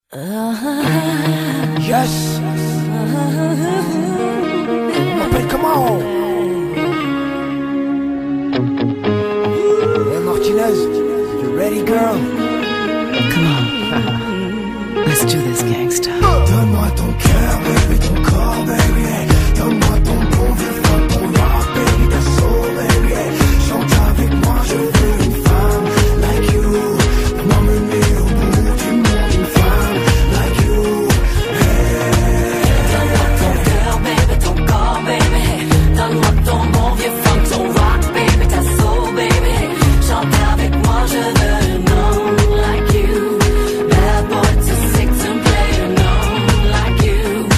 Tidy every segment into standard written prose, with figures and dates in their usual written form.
Yes. M'appelle comment? Hey Martinez, you ready girl? Come on. Let's do this, gangsta. Donne-moi ton cœur, baby, ton corps, baby. Donne-moi ton bon vieux fun, ton rock, baby, ta soul, baby. Chante avec moi, je veux une femme like you. Pour m'emmener au bout du monde, une femme like you. Donne-moi ton cœur, baby, ton corps, baby. Donne-moi ton bon vieux funk, ton rock, baby, ta soul, baby. Chante avec moi, je veux un homme like you. Bad boy too sick to play an homme like you.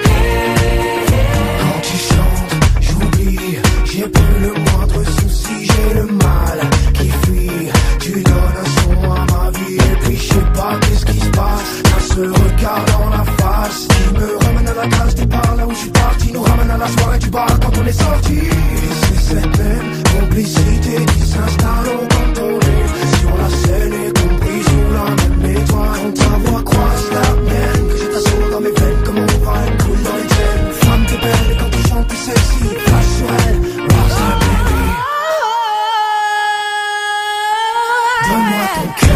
Quand tu chantes, j'oublie, j'ai plus le moindre souci, j'ai le mal qui fuit. Tu donnes un son à ma vie et puis je sais pas qu'est-ce qui se passe. Un seul regard dans la face qui me ramène à la case départ, là où je suis parti, nous ramène à la soirée du bar quand on est sorti. Et c'est cette même complicité qui s'installe au cantonné sur la scène et compris sous la même étoile. Quand ta voix croise la mienne, que j'ai ta soul dans mes veines comme mon vibe coule dans les veines. Femme t'es belle et quand tu chantes t'es sexy, flash sur elle, rock ça baby. Donne-moi ton cœur.